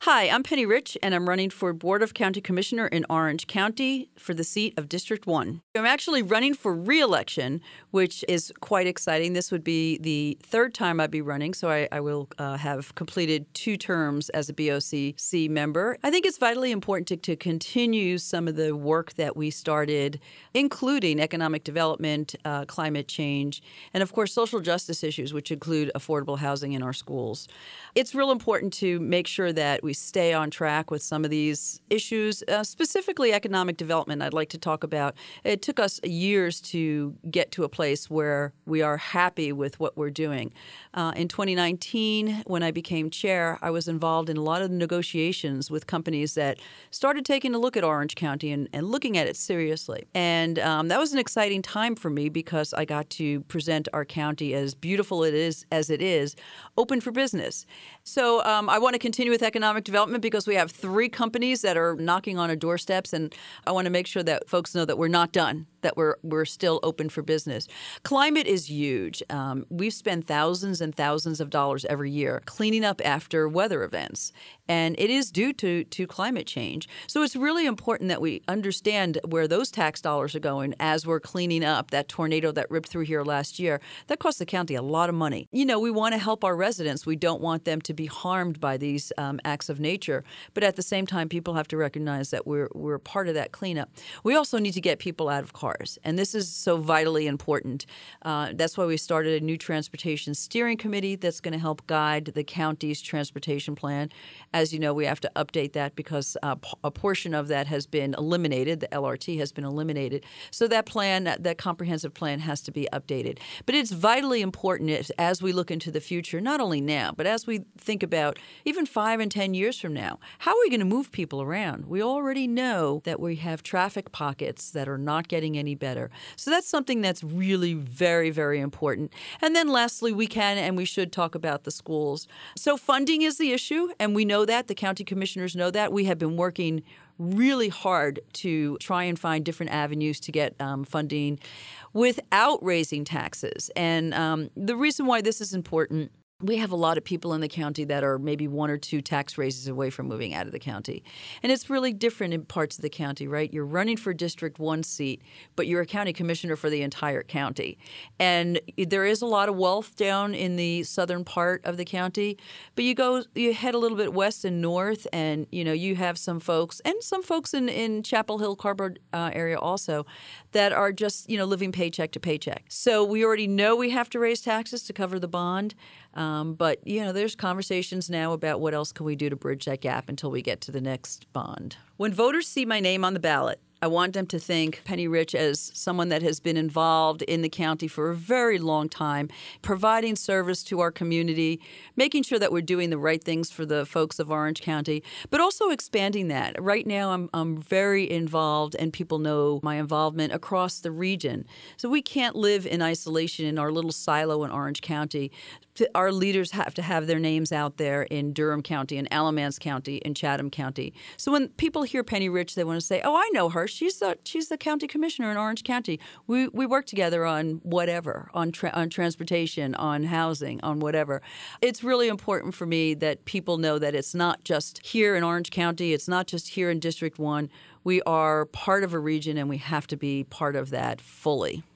Hi, I'm Penny Rich, and I'm running for Board of County Commissioner in Orange County for the seat of District 1. I'm actually running for re-election, which is quite exciting. This would be the third time I'd be running, so I will have completed 2 terms as a BOCC member. I think it's vitally important to continue some of the work that we started, including economic development, climate change, and of course social justice issues, which include affordable housing in our schools. It's real important to make sure that we stay on track with some of these issues, specifically economic development. I'd like to talk about. It took us years to get to a place where we are happy with what we're doing. In 2019, when I became chair, I was involved in a lot of negotiations with companies that started taking a look at Orange County and looking at it seriously. And that was an exciting time for me because I got to present our county as beautiful as it is, open for business. So I want to continue with economic development because we have 3 companies that are knocking on our doorsteps, and I want to make sure that folks know that we're not done, that we're still open for business. Climate is huge. We spend thousands and thousands of dollars every year cleaning up after weather events, and it is due to climate change. So it's really important that we understand where those tax dollars are going as we're cleaning up that tornado that ripped through here last year. That cost the county a lot of money. You know, we want to help our residents. We don't want them to be harmed by these acts of nature. But at the same time, people have to recognize that we're part of that cleanup. We also need to get people out of cars, and this is so vitally important. That's why we started a new transportation steering committee that's going to help guide the county's transportation plan. As you know, we have to update that because a portion of that has been eliminated. The LRT has been eliminated. So that plan, that comprehensive plan, has to be updated. But it's vitally important as we look into the future, not only now, but as we think about even 5 and 10 years from now. How are we going to move people around? We already know that we have traffic pockets that are not getting any better. So that's something that's really very, very important. And then lastly, we can and we should talk about the schools. So funding is the issue, and we know that. The county commissioners know that. We have been working really hard to try and find different avenues to get funding without raising taxes. And the reason why this is important, we have a lot of people in the county that are maybe 1 or 2 tax raises away from moving out of the county. And it's really different in parts of the county, right? You're running for District 1 seat, but you're a county commissioner for the entire county. And there is a lot of wealth down in the southern part of the county, but you head a little bit west and north, and you have some folks in Chapel Hill, Cardboard area also that are just living paycheck to paycheck. So we already know we have to raise taxes to cover the bond. But there's conversations now about what else can we do to bridge that gap until we get to the next bond. When voters see my name on the ballot, I want them to think Penny Rich as someone that has been involved in the county for a very long time, providing service to our community, making sure that we're doing the right things for the folks of Orange County, but also expanding that. Right now, I'm very involved, and people know my involvement across the region. So we can't live in isolation in our little silo in Orange County. Our leaders have to have their names out there in Durham County, in Alamance County, in Chatham County. So when people hear Penny Rich, they want to say, "Oh, I know her. She's the county commissioner in Orange County. We work together on whatever, on transportation, on housing, on whatever." It's really important for me that people know that it's not just here in Orange County. It's not just here in District 1. We are part of a region, and we have to be part of that fully.